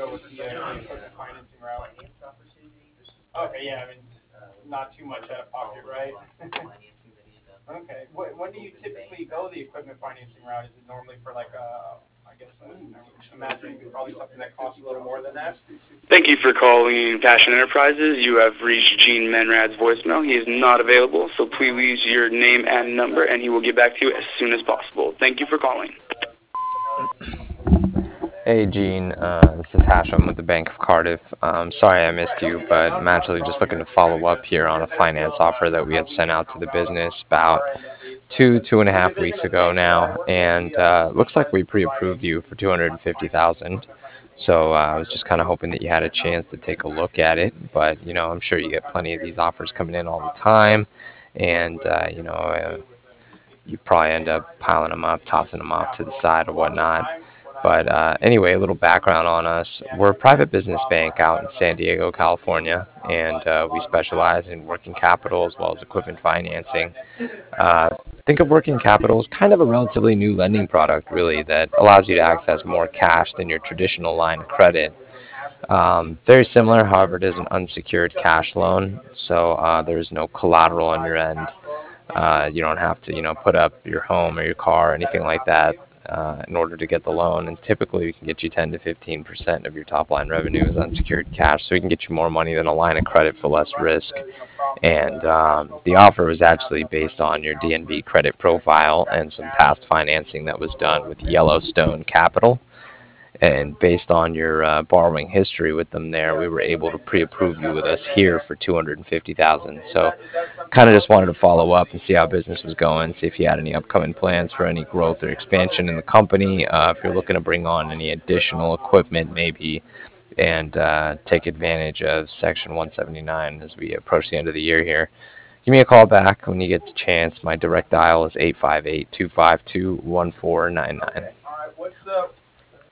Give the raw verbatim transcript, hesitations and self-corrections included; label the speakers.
Speaker 1: go with the, uh, the equipment financing route. Okay, yeah, I mean, not too much out of pocket, right? Okay, wh- when do you typically go the equipment financing route? Is it normally for like a, I guess, uh, I would imagine probably something that costs a little more than that?
Speaker 2: Thank you for calling Passion Enterprises. You have reached Gene Menrad's voicemail. He is not available, so please leave your name and number, and he will get back to you as soon as possible. Thank you for calling.
Speaker 3: Hey Gene, uh, this is Hashem with the Bank of Cardiff. Um, sorry I missed you, but I'm actually just looking to follow up here on a finance offer that we had sent out to the business about two, two and a half weeks ago now, and uh, looks like we pre-approved you for two hundred fifty thousand. So uh, I was just kind of hoping that you had a chance to take a look at it, but you know I'm sure you get plenty of these offers coming in all the time, and uh, you know uh, you probably end up piling them up, tossing them off to the side or whatnot. But uh, anyway, a little background on us. We're a private business bank out in San Diego, California, and uh, we specialize in working capital as well as equipment financing. Uh, think of working capital as kind of a relatively new lending product, really, that allows you to access more cash than your traditional line of credit. Um, very similar, however, it is an unsecured cash loan, so uh, there is no collateral on your end. Uh, you don't have to, you know, put up your home or your car or anything like that uh, in order to get the loan. And typically, we can get you ten to fifteen percent of your top line revenue as unsecured cash, so we can get you more money than a line of credit for less risk. And um, the offer was actually based on your D N B credit profile and some past financing that was done with Yellowstone Capital. And based on your uh, borrowing history with them there, we were able to pre-approve you with us here for two hundred fifty thousand dollars. So kind of just wanted to follow up and see how business was going, see if you had any upcoming plans for any growth or expansion in the company, uh, if you're looking to bring on any additional equipment maybe, and uh, take advantage of Section one seventy-nine as we approach the end of the year here. Give me a call back when you get the chance. My direct dial is eight five eight, two five two, one four nine nine.